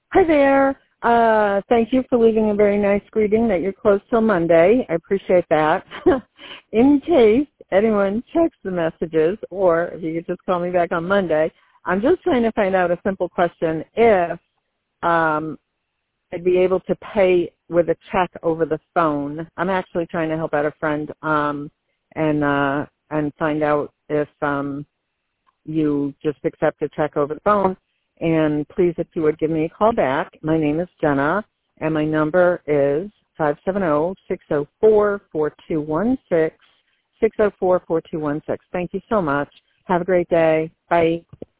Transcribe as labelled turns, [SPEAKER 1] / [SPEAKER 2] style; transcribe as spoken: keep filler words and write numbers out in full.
[SPEAKER 1] Hi there. Uh, thank you for leaving a very nice greeting that you're closed till Monday. I appreciate that. In case anyone checks the messages, or if you could just call me back on Monday, I'm just trying to find out a simple question if um, I'd be able to pay with a check over the phone. I'm actually trying to help out a friend um, and uh, and find out if um, you just accept a check over the phone. And please, if you would give me a call back. My name is Jenna, and my number is five seven zero, six zero four, four two one six, six zero four, four two one six. Thank you so much. Have a great day. Bye.